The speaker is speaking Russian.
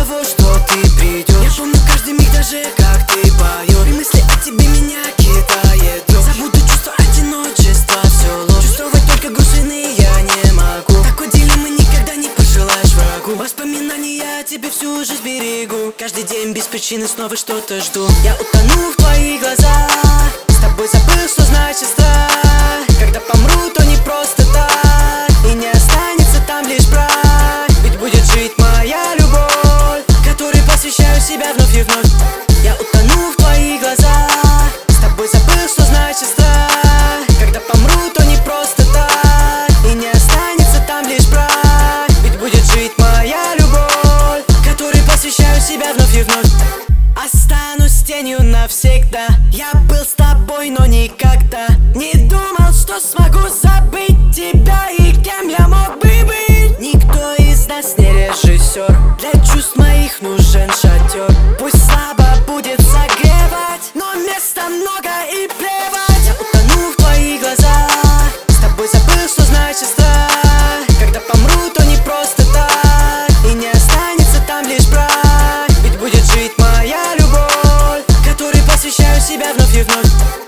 того, что ты придешь. Я помню каждый миг, даже как ты поешь. И мысли о тебе меня кидает дрожь. Забуду чувство одиночества, все ложь. Чувствовать только грустины я не могу. Такой дилеммы никогда не пожелаешь врагу. Воспоминания о тебе всю жизнь берегу. Каждый день без причины снова что-то жду. Я утону в твоих глазах. С тобой забыл, что значит страх. Когда помру, то не просто так. И не останется там лишь прах. Ведь будет жить моя любовь, которой посвящаю себя вновь и вновь. Я утону в твоих глазах. С тобой забыл, что значит страх. Когда помру, то не просто так. И не останется там лишь прах. Ведь будет жить моя любовь, которой посвящаю себя вновь и вновь. Останусь тенью навсегда. Я был с тобой, но никогда не думал, что смогу забыть тебя. И кем я мог бы быть? Никто из нас не режиссер. Для чувств моих нужен шатер. Пусть слабо будет согревать, но места много и плевать. Я утону в твоих глазах. С тобой забыл, что значит страх. Когда помру, то не просто так. И не останется там лишь прах. Ведь будет жить моя любовь, которой посвящаю себя вновь и вновь.